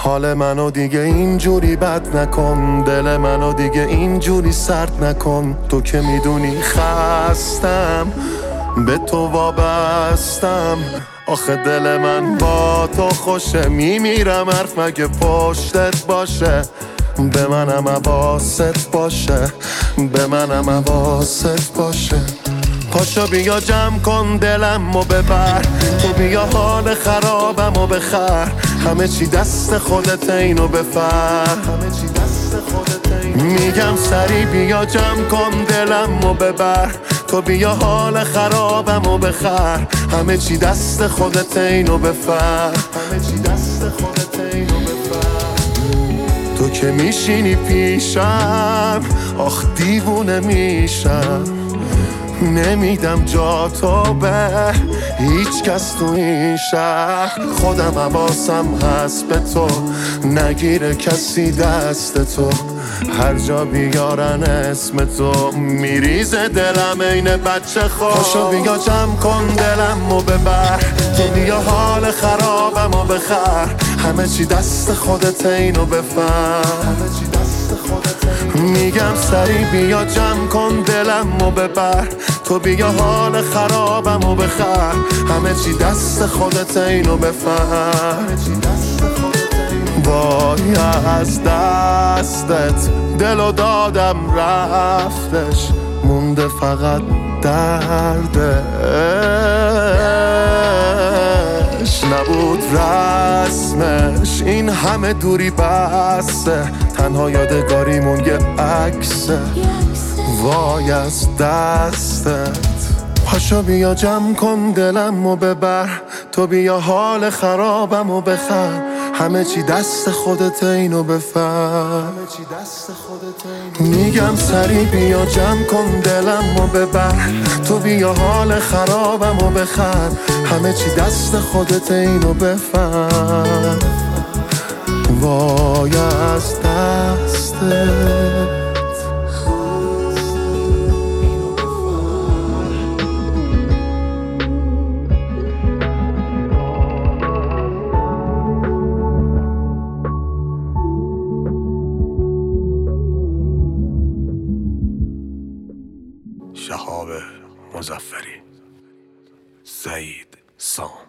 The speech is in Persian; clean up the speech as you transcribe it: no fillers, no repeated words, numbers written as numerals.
حال منو دیگه اینجوری بد نکن، دل منو دیگه اینجوری سرد نکن. تو که میدونی خستم، به تو وابستم. آخه دل من با تو خوشه، میمیرم حرف مگه پشتت باشه. به منم حواست باشه، به منم حواست باشه. پاشو بیا جمع کن دلم و ببر، تو بیا حال خرابم و بخر. همه چی دست خودت، اینو بفر. میگم سری بیا جمع کن دلم و ببر، تو بیا حال خرابم و بخر. همه چی دست خودت، اینو بفر. تو که میشینی پیشم، آخ دیوونه میشم. نمیدم جا تو به هیچ کس تو این شهر. خودم حواسم هست به تو، نگیره کسی دست تو. هر جا بیارن اسم تو، میریزه دلم این بچه خود. پاشو بیا جمع کن دلم و ببر، تو بیا حال خرابم و بخر. همه چی دست خودت، اینو بفهم. میگم سری بیا جمع کن دلم و ببر، تو بیا حال خرابم و بخر. همه چی دست خودت، اینو بفهم. وای از دستت دلو دادم رفتش، مونده فقط دردش. نبود رسمش این همه دوری بسته، تنها یادگاریمون یه عکسه. وای از دستت. پاشو بیا جمع کن دلم و ببر، تو بیا حال خرابم و بخر. همه چی دست خودت، اینو بفهم. میگم سری بیا جمع کن دلم و ببر، تو بیا حال خرابم و بخر. همه چی دست خودت، اینو بفهم. وای از دستت. شهاب مظفری، سعید سام.